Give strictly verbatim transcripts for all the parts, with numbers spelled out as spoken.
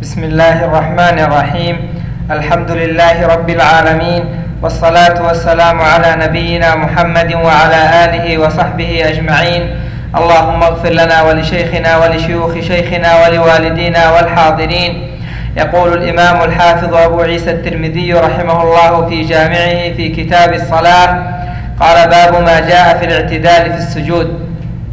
بسم الله الرحمن الرحيم. الحمد لله رب العالمين، والصلاة والسلام على نبينا محمد وعلى آله وصحبه أجمعين. اللهم اغفر لنا ولشيخنا ولشيوخ شيخنا ولوالدينا والحاضرين. يقول الإمام الحافظ أبو عيسى الترمذي رحمه الله في جامعه في كتاب الصلاة، قال: باب ما جاء في الاعتدال في السجود.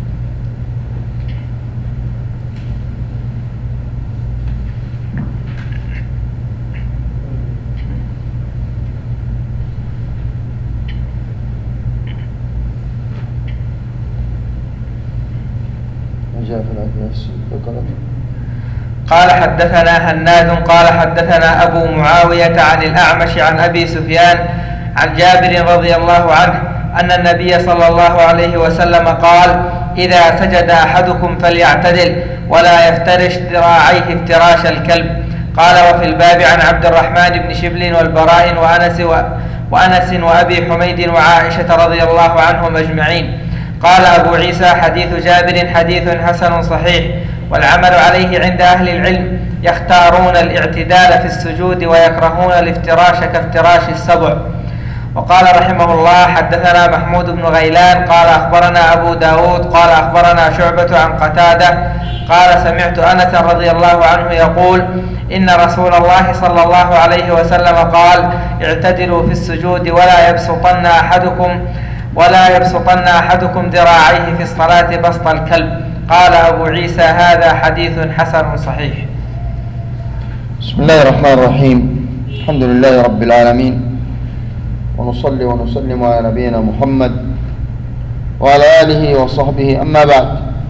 قال: حدثنا هناد قال: حدثنا أبو معاوية عن الأعمش عن أبي سفيان عن جابر رضي الله عنه أن النبي صلى الله عليه وسلم قال: إذا سجد أحدكم فليعتدل ولا يفترش ذراعيه افتراش الكلب. قال: وفي الباب عن عبد الرحمن بن شبل والبراء وأنس, وأنس وأبي حميد وعائشة رضي الله عنهم أجمعين. قال أبو عيسى: حديث جابر حديث حسن صحيح، والعمل عليه عند أهل العلم. يختارون الاعتدال في السجود ويكرهون الافتراش كافتراش السبع. وقال رحمه الله: حدثنا محمود بن غيلان قال: أخبرنا أبو داود قال: أخبرنا شعبة عن قتادة قال: سمعت أنس رضي الله عنه يقول: إن رسول الله صلى الله عليه وسلم قال: اعتدلوا في السجود ولا يبسطن أحدكم ولا يبسطن أحدكم ذراعيه في الصلاة بسط الكلب. قال أبو عيسى: هذا حديث حسن صحيح. بسم الله الرحمن الرحيم. الحمد لله رب العالمين، ونصلي ونسلم على نبينا محمد وعلى آله وصحبه، أما بعد.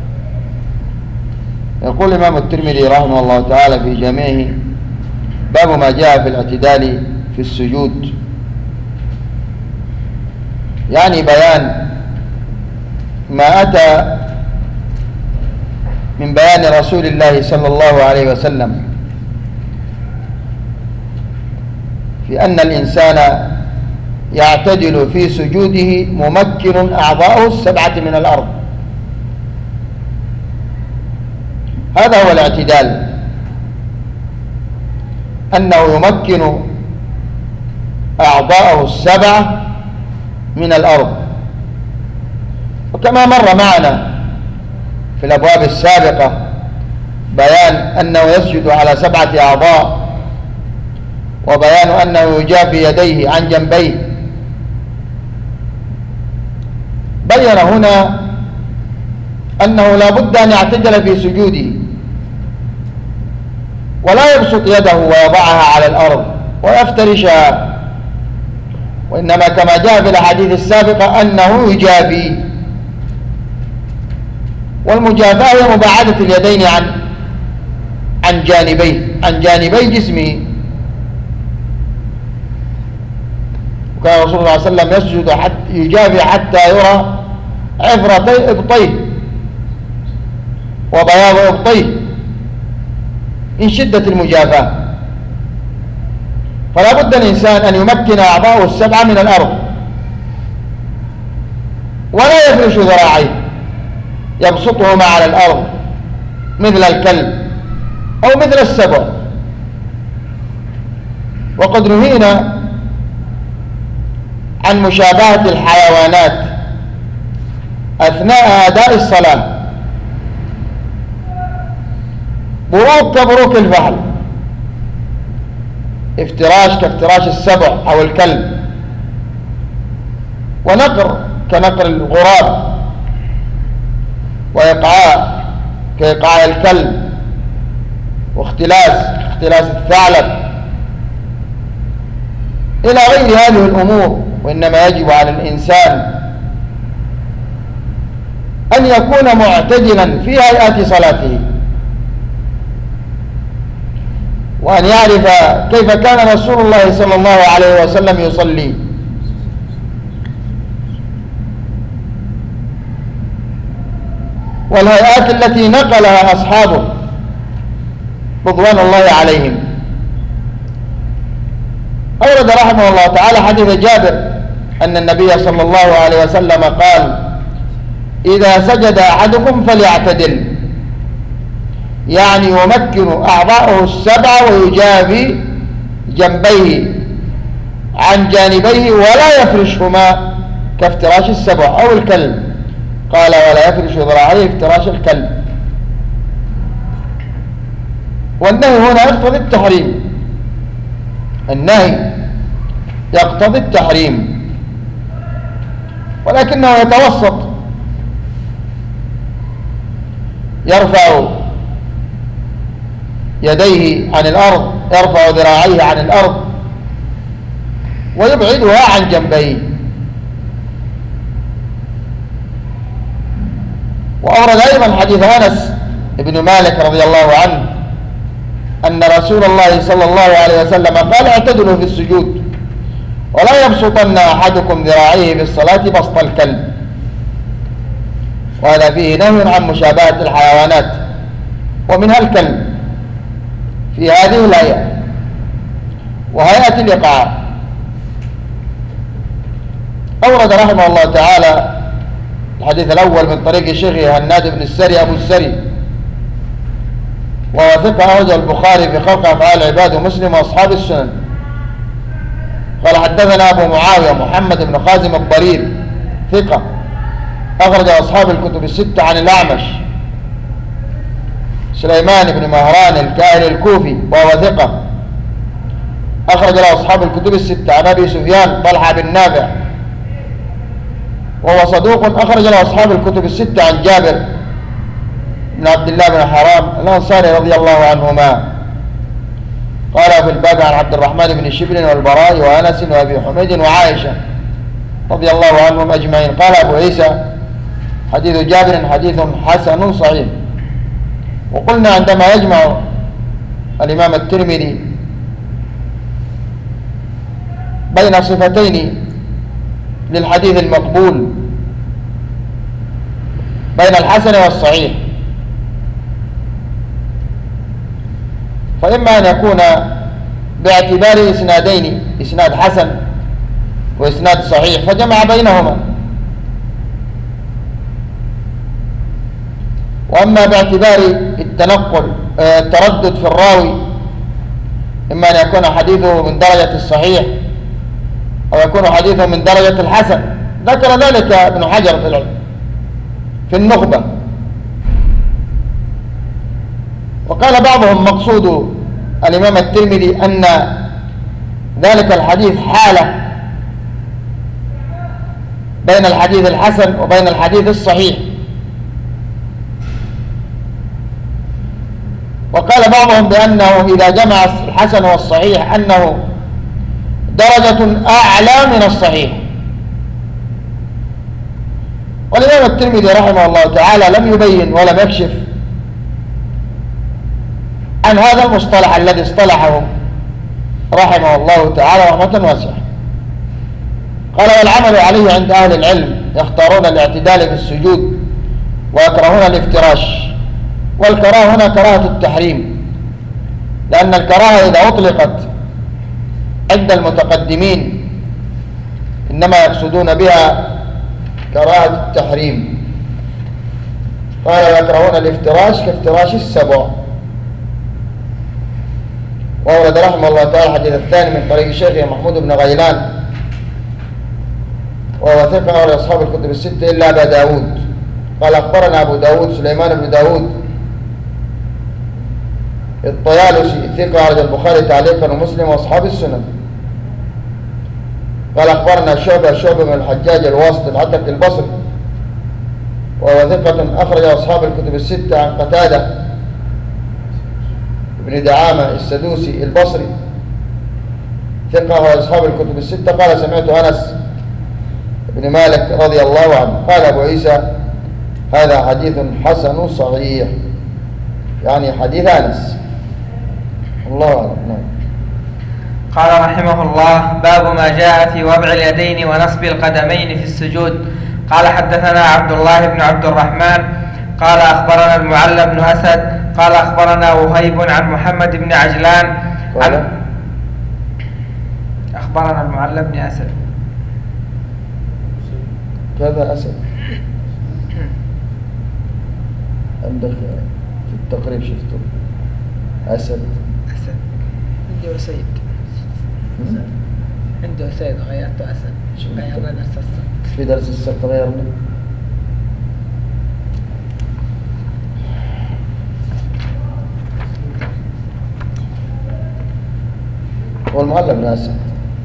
يقول الإمام الترمذي رحمه الله تعالى في جامعه: باب ما جاء في الاعتدال في السجود، يعني بيان ما أتى من بيان رسول الله صلى الله عليه وسلم في أن الإنسان يعتدل في سجوده ممكن أعضاءه السبعة من الأرض. هذا هو الاعتدال، أنه يمكن أعضاءه السبعة من الأرض. وكما مر معنا في الأبواب السابقة بيان أنه يسجد على سبعة أعضاء، وبيان أنه يجافي يديه عن جنبيه. بين هنا أنه لا بد أن يعتدل في سجوده، ولا يبسط يده ويضعها على الأرض ويفترشها، وإنما كما جاء في الأحاديث السابقة أنه يجافي. والمجافاة هي مباعدة اليدين عن عن جانبيه عن جانبي جسمه. وكان رسول الله صلى الله عليه وسلم يسجد حتى يجافي حتى يرى عفرتي ابطيه وبياض ابطيه من شدة المجافاة. فلا بد الإنسان أن يمكن أعضاءه السبعة من الأرض، ولا يفرش ذراعيه يبسطهما على الأرض مثل الكلب أو مثل السبع. وقد نهينا عن مشابهة الحيوانات أثناء أداء الصلاة، بروك كبروك الفحل، افتراش كافتراش السبع أو الكلب، ونقر كنقر الغراب، وإيقاع كإيقاع الكلب، واختلاس اختلاس الثعلب، إلى غير هذه الأمور. وإنما يجب على الإنسان أن يكون معتدلا في هيئة صلاته، وأن يعرف كيف كان رسول الله صلى الله عليه وسلم يصلي. والهيئات التي نقلها أصحابه رضوان الله عليهم. أورد رحمه الله تعالى حديث جابر أن النبي صلى الله عليه وسلم قال: إذا سجد أحدكم فليعتدل يعني يمكن أعضاءه السبعة ويجافي جنبيه عن جانبيه ولا يفرشهما كافتراش السبع أو الكلب. قال ولا يفرش ذراعيه افتراش الكلب. والنهي هنا يقتضي التحريم، النهي يقتضي التحريم، ولكنه يتوسط، يرفع يديه عن الأرض، يرفع ذراعيه عن الأرض ويبعدها عن جنبيه. وأورد أيضا حديث أنس بن مالك رضي الله عنه أن رسول الله صلى الله عليه وسلم قال اعتدلوا في السجود ولا يبسطن أحدكم ذراعيه في الصلاة بسط الكلب. وهذا فيه نهي عن مشابهة الحيوانات ومنها الكلب في هذه الهيئة وهيئة الإيقاع. أورد رحمه الله تعالى الحديث الأول من طريق شيخه هناد بن السري أبو السري، وهو ثقة أخرجه البخاري في خلق أفعال العباد ومسلم وأصحاب السنن. قال حدثنا أبو معاوية محمد بن خازم الضرير ثقة أخرج أصحاب الكتب الستة عن الأعمش سليمان بن مهران الكاهلي الكوفي وهو ثقة أخرج له أصحاب الكتب الستة عن أبي سفيان طلحة بن نافع وهو صدوق أخرج له أصحاب الكتب الستة عن جابر بن عبد الله بن حرام الأنصاري رضي الله عنهما. قال في الباب عن عبد الرحمن بن شبل والبراء وأنس وأبي حميد وعائشة رضي الله عنهم أجمعين. قال أبو عيسى حديث جابر حديث حسن صحيح. وقلنا عندما يجمع الإمام الترمذي بين صفتين للحديث المقبول بين الحسن والصحيح، فإما أن يكون باعتبار إسنادين، إسناد حسن وإسناد صحيح، فجمع بينهما، وأما باعتبار التنقل التردد في الراوي، إما أن يكون حديثه من درجة الصحيح أو يكون حديثه من درجة الحسن. ذكر ذلك ابن حجر في العلم في النخبة. وقال بعضهم مقصود الإمام الترمذي أن ذلك الحديث حالة بين الحديث الحسن وبين الحديث الصحيح. وقال بعضهم بأنه إذا جمع الحسن والصحيح أنه درجة أعلى من الصحيح. والإمام الترمذي رحمه الله تعالى لم يبين ولم يكشف عن هذا المصطلح الذي اصطلحه رحمه الله تعالى رحمة واسعة. قال والعمل عليه عند أهل العلم يختارون الاعتدال في السجود ويكرهون الافتراش. والكراهة هنا كراهة التحريم، لأن الكراهة إذا أطلقت عند المتقدمين إنما يقصدون بها كراهة التحريم. قال يكرهون الافتراش كافتراش السبع. وورد رحمه الله تعالى الحديث الثاني من طريق شيخه محمود بن غيلان وهو ثقة أخرج أصحاب الكتب الستة إلا أبا داود. قال أخبرنا أبو داود سليمان بن داود الطيالسي ثقة أخرج البخاري تعليقا ومسلم وأصحاب السنن. قال أخبرنا شعبة شعبة من الحجاج الواسط العتك البصري وهو ثقة أخرج أصحاب الكتب الستة عن قتادة ابن دعامة السدوسي البصري ثقة أخرج أصحاب الكتب الستة. قال سمعت أنس بن مالك رضي الله عنه. قال أبو عيسى هذا حديث حسن صحيح، يعني حديث أنس. الله أعلم. قال رحمه الله باب ما جاء في وضع اليدين ونصب القدمين في السجود. قال حدثنا عبد الله بن عبد الرحمن قال أخبرنا المعلى بن أسد قال أخبرنا وهيب عن محمد بن عجلان عن أخبرنا المعلى بن أسد كذا أسد عندك في التقريب شفته أسد أسد عنده أسيد عنده أسيد غيرته أسد غيرنا درس السبت في درس السبت غيرنا والمعلم أسد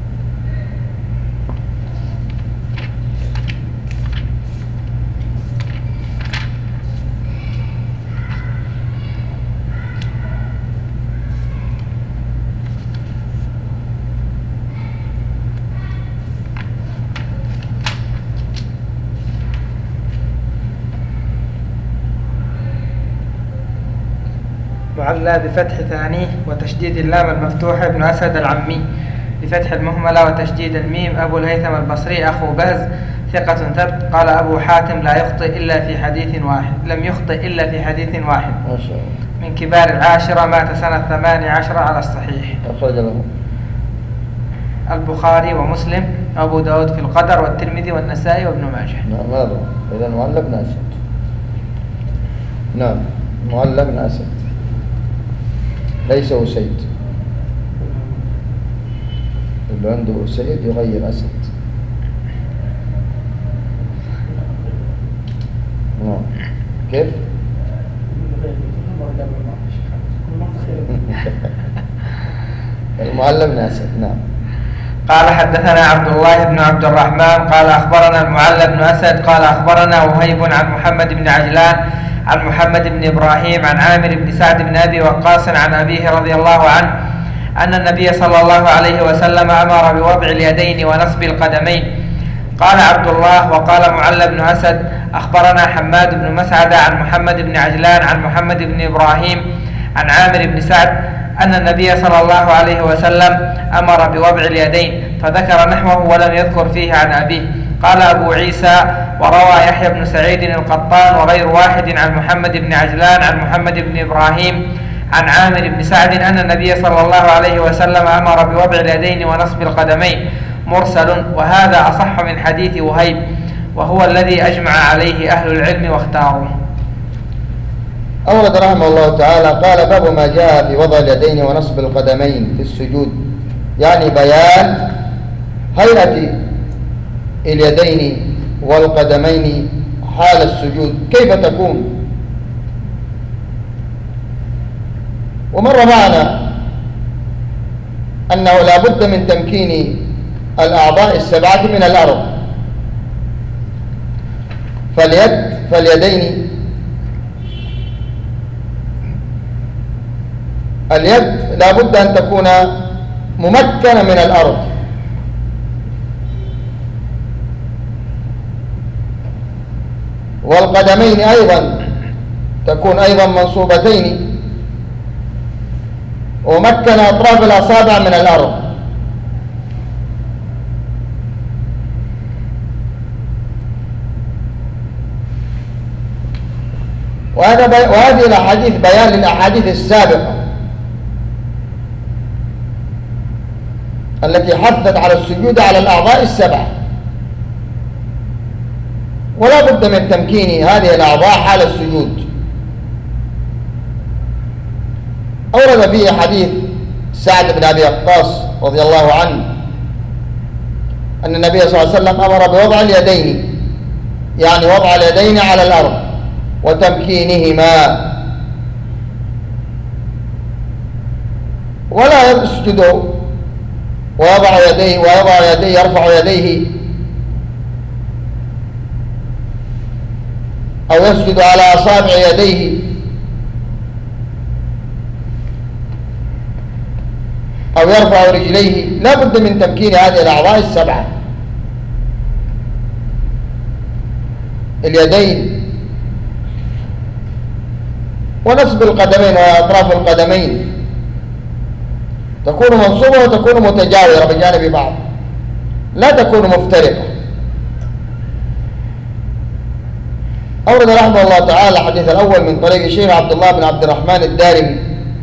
معلى بفتح ثانيه وتشديد اللام المفتوحة ابن أسد العمي، بفتح المهملة وتشديد الميم أبو الهيثم البصري أخو بهز ثقة ثبت. قال أبو حاتم لا يخطئ إلا في حديث واحد، لم يخطئ إلا في حديث واحد. ما شاء الله. من كبار العاشرة، مات سنة ثمان عشر على الصحيح. أخرج له البخاري ومسلم أبو داود في القدر والترمذي والنسائي وابن ماجه. نعم هذا إذا معلى بن أسد. نعم معلى بن أسد ليس أسيد، اللي عنده أسيد يغير أسد. نعم كيف؟ المعلى بن أسد. نعم. قال حدثنا عبد الله بن عبد الرحمن قال أخبرنا المعلى بن أسد قال أخبرنا وهيب عن محمد بن عجلان عن محمد بن إبراهيم عن عامر بن سعد بن أبي وقاص عن أبيه رضي الله عنه أن النبي صلى الله عليه وسلم أمر بوضع اليدين ونصب القدمين. قال عبد الله وقال معلى بن أسد أخبرنا حماد بن مسعد عن محمد بن عجلان عن محمد بن إبراهيم عن عامر بن سعد أن النبي صلى الله عليه وسلم أمر بوضع اليدين، فذكر نحوه ولم يذكر فيه عن أبيه. قال أبو عيسى وروى يحيى بن سعيد القطان وغير واحد عن محمد بن عجلان عن محمد بن إبراهيم عن عامر بن سعد أن النبي صلى الله عليه وسلم أمر بوضع اليدين ونصب القدمين، مرسل، وهذا أصح من حديث وهيب وهو الذي أجمع عليه أهل العلم واختاروا. أورد رحمه الله تعالى قال باب ما جاء في وضع اليدين ونصب القدمين في السجود، يعني بيان هيئة اليدين والقدمين حال السجود كيف تكون. ومر معنا أنه لا بد من تمكين الأعضاء السبعة من الأرض، فاليد فاليدين اليد لا بد أن تكون ممكنة من الأرض، والقدمين أيضا تكون أيضا منصوبتين ومكن أطراف الأصابع من الأرض. وهذا بي... وهذه الأحاديث بيان للأحاديث السابقة التي حثت على السجود على الأعضاء السبعة، ولا بد من تمكين هذه الأعضاء حال السجود. أورد فيه حديث سعد بن أبي وقاص رضي الله عنه أن النبي صلى الله عليه وسلم أمر بوضع اليدين، يعني وضع اليدين على الأرض وتمكينهما، ولا يسجد ويضع يديه ويضع يديه يرفع يديه أو يسجد على أصابع يديه أو يرفع رجليه، لا بد من تمكين هذه الأعضاء السبعة، اليدين ونصب القدمين وأطراف القدمين تكون منصوبة وتكون متجاورة بجانب بعض، لا تكون مفترقة. أورد رحمه الله تعالى الحديث الأول من طريق الشيخ عبد الله بن عبد الرحمن الدارمي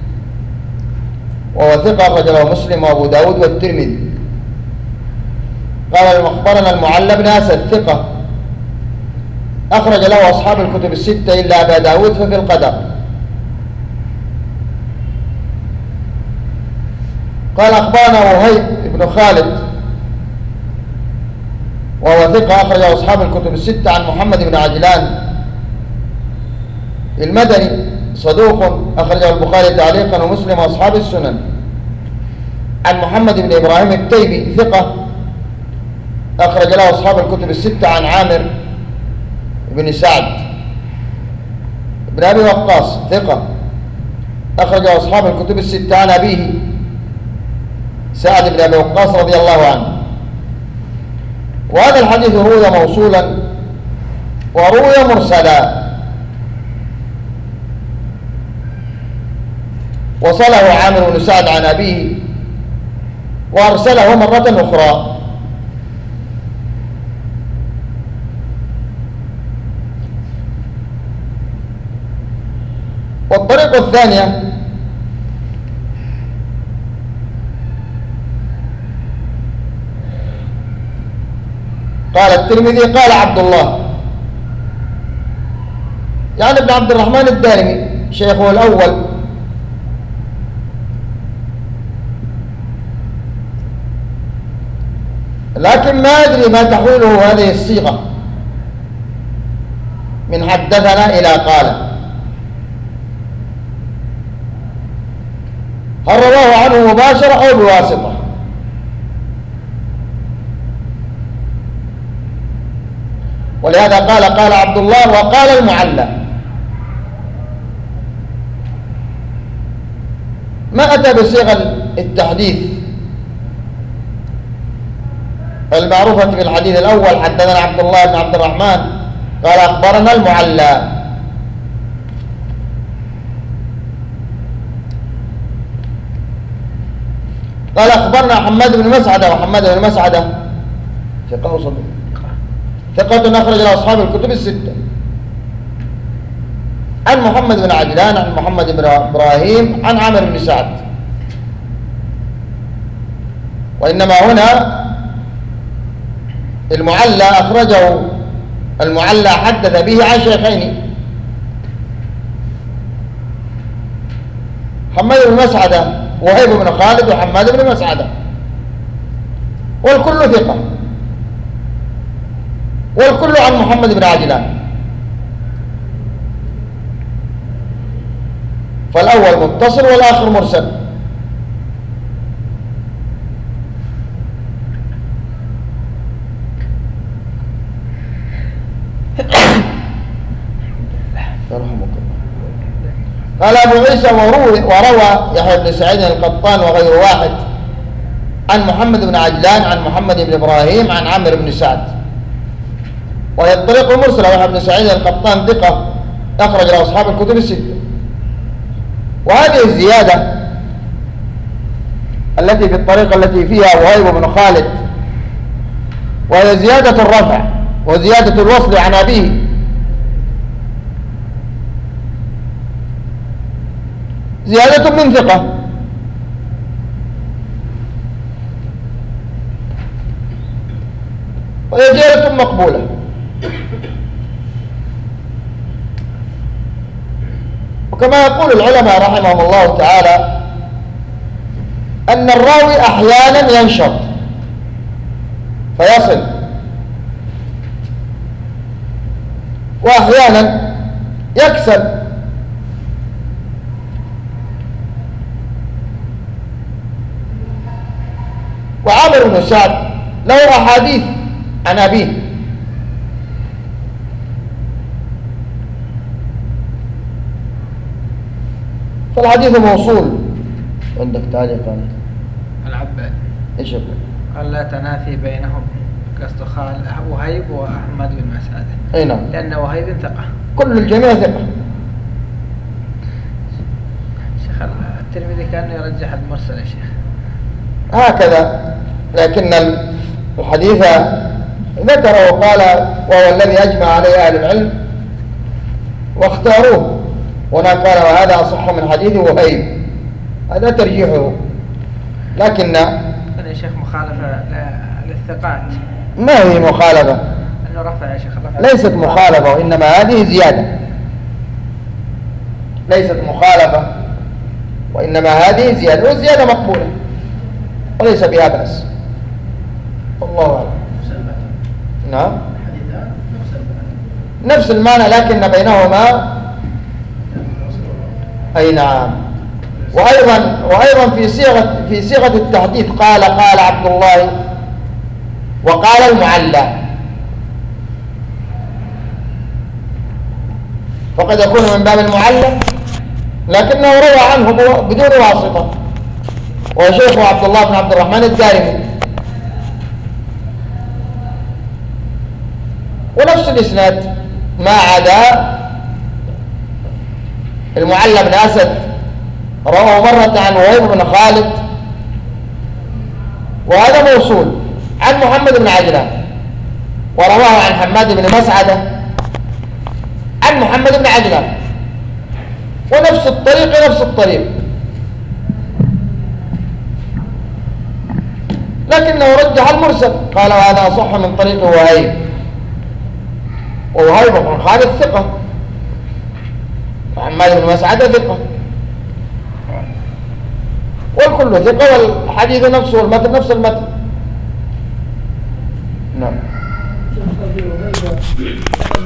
وهو ثقة أخرج له مسلم وأبو داود والترمذي. قال أخبرنا المعلى بن أسد ثقة أخرج له أصحاب الكتب الستة إلا أبا داود ففي القدر. قال أخبرنا وهيب بن خالد وهو ثقة أخرجه أصحاب الكتب الستة عن محمد بن عجلان المدني صدوق أخرجه البخاري تعليقا ومسلم وأصحاب السنن عن محمد بن إبراهيم التيمي ثقة أخرج له أصحاب الكتب الستة عن عامر بن سعد بن أبي وقاص ثقة أخرج أصحاب الكتب الستة عن أبيه سعد بن أبي وقاص رضي الله عنه. وهذا الحديث روي موصولا وروي مرسلا، وصله عامر بن سعد عن أبيه وأرسله مرة أخرى. والطريقة الثانية قال الترمذي قال عبد الله يعني ابن عبد الرحمن الدارمي شيخه الأول، لكن ما أدري ما تحوله هذه الصيغة من حدثنا إلى قال، هل رواه عنه مباشرة أو بواسطة؟ ولهذا قال قال عبد الله وقال المعلى، ما أتى بصيغة التحديث المعروفة في الحديث الأول حدثنا عبد الله بن عبد الرحمن قال أخبرنا المعلى. قال أخبرنا حماد بن مسعدة، وحماد بن مسعدة ثقة وصدوق ثقة أخرج له أصحاب الكتب الستة عن محمد بن عجلان عن محمد بن إبراهيم عن عامر بن سعد. وإنما هنا المعلى أخرجه المعلى حدث به عن شيخين، حماد بن مسعدة وهيب بن خالد وحماد بن مسعدة، والكل ثقة، والكل عن محمد بن عجلان. فالأول متصل والآخر مرسل. قال أبو عيسى وروى, وروى يحيى بن سعيد القطان وغير واحد عن محمد بن عجلان عن محمد بن إبراهيم عن عامر بن سعد، وهي الطريق المرسلة. ويحيى بن سعيد القطان ثقة أخرج له أصحاب الكتب الستة. وهذه الزيادة التي في الطريقة التي فيها وهيب بن خالد وهي زيادة الرفع وزيادة الوصل عن أبيه، زيادة من ثقة، وهي زيادة مقبولة. وكما يقول العلماء رحمهم الله تعالى أن الراوي أحيانا ينشط فيصل، وأحيانا يكسل. وعامر بن سعد له أحاديث عن أبيه، فالحديث موصول. عندك تعليق على العباد ايش يقول؟ قال لا تنافي بينهم، قصد خال وهيب وأحمد بن مسعد. اي نعم، لأن وهيب ثقة، كل الجميع ثقة. شيخ الترمذي كان يرجح المرسل يا شيخ هكذا، لكن الحديث ذكره وقال وهو الذي أجمع عليه أهل العلم واختاروه. هنا قال وهذا أصح من حديث وهيب، هذا ترجيحه. لكن يا شيخ مخالفة للثقات. ما هي مخالفة؟ أنه رفع يا شيخ رفع. ليست مخالفة، وإنما هذه زيادة. ليست مخالفة وإنما هذه زيادة، والزيادة مقبولة. وليس بها بأس، والله أعلم. نعم نفس المعنى لكن بينهما أي نعم. وأيضا وأيضا في صيغة في صيغة التحديث قال قال عبد الله وقال المعلى، فقد يكون من باب المعلى لكنه روى عنه بدون واسطة، وشيخه عبد الله بن عبد الرحمن الدارمي، ونفس الإسناد ما عدا المعلى بن أسد رواه مرة عن وهيب بن خالد، وهذا موصول عن محمد بن عجلان، ورواه عن حماد بن مسعدة عن محمد بن عجلان، ونفس الطريق نفس الطريق، لكنه رجح المرسل، قال وهذا أصح من طريق وهيب، ووهيب بن خالد ثقة، وحماد بن مسعدة ثقة، والكل ثقة، والحديث نفسه والمتن نفس المتن. نعم.